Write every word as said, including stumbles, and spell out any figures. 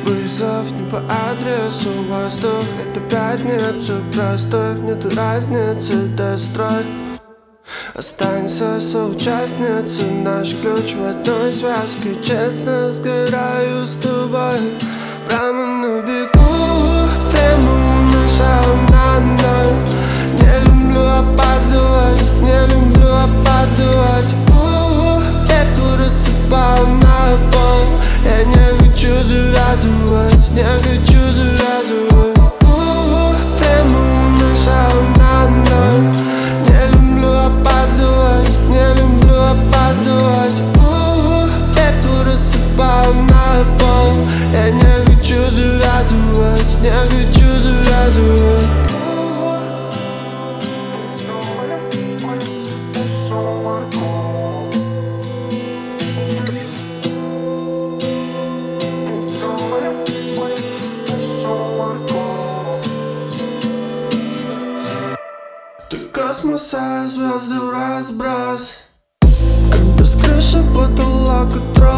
Вызов не по адресу, воздух — это пятница. Просто нет разницы, дострой. Останься соучастницей, наш ключ в одной связке. Честно сгораю с тобой прямо на бегу. Время умножаем на ноль. Не люблю опаздывать, не люблю опаздывать. У-у-у, пепел рассыпал на пол. Я не хочу завязывать, не хочу завязывать. У-у-у, время умножаем на ноль. Не люблю опаздывать, не люблю опаздывать. У-у-у, пепел рассыпал на пол. Я не хочу завязывать, не хочу завязывать. Ты космоса, звезды в разброс. Без крыши, потолок и трос.